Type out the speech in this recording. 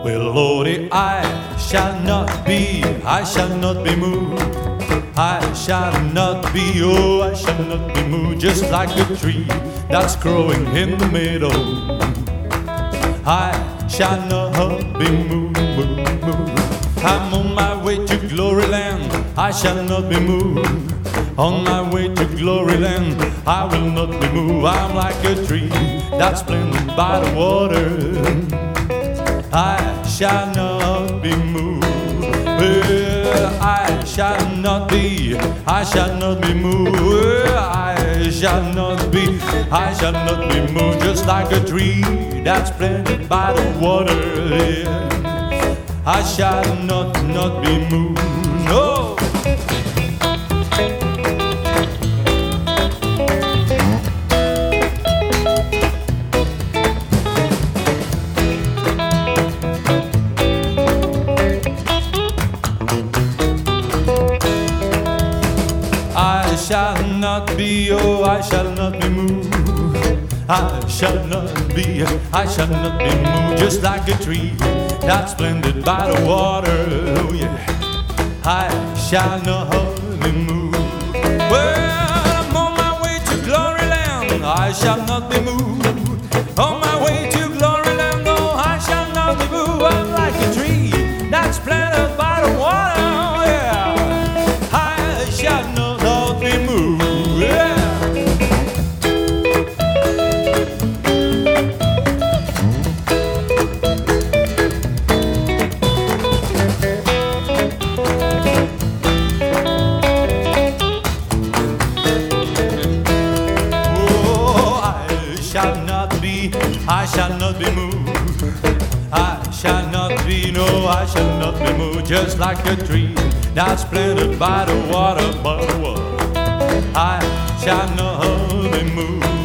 Well, Lordy, I shall not be moved. I shall not be, oh, I shall not be moved, just like a tree that's growing in the meadow. I shall not be moved. I'm on my way to glory land. I shall not be moved. On my way to glory land, I will not be moved. I'm like a tree that's planted by the water. I shall not be moved. Well, I shall not be moved. Well, I shall not be moved, just like a tree that's planted by the water. Yeah. I shall not be moved. No. I shall not be, oh, I shall not be moved. I shall not be moved, just like a tree that's planted by the water. Oh, yeah. I shall not be moved. Well, I'm on my way to glory land. I shall not be moved. On my way to glory land, no, I shall not be moved. I'm like a tree that's planted by the water. Oh, yeah. I shall not be moved. Yeah. I shall not be moved. I shall not be, no, I shall not be moved, just like a tree that's planted by the water, I shall not be moved.